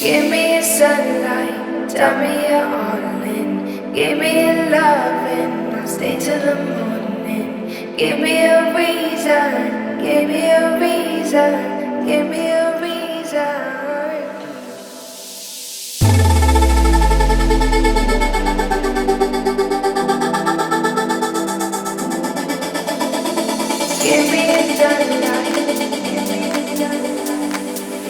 Give me a sunlight, tell me you're all in. Give me a loving, I'll stay till the morning. Give me a reason, give me a reason, give me a reason. Give me a sunlight, give me a sunlight.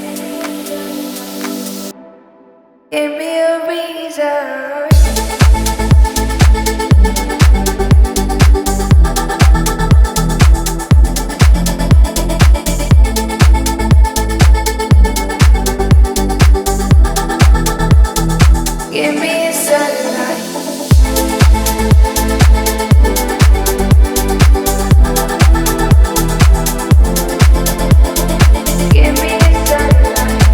Give me a reason. Give me a sunlight. Give me a sunlight.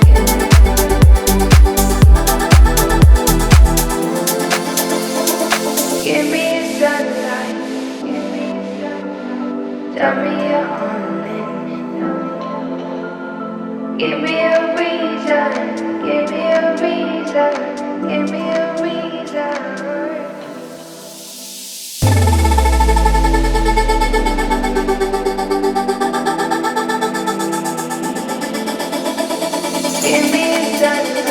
Give me a sunlight. Give me a sunlight. Tell me you're on it. Give me a reason. Give me a reason. Give me a reason. Give me a sunlight.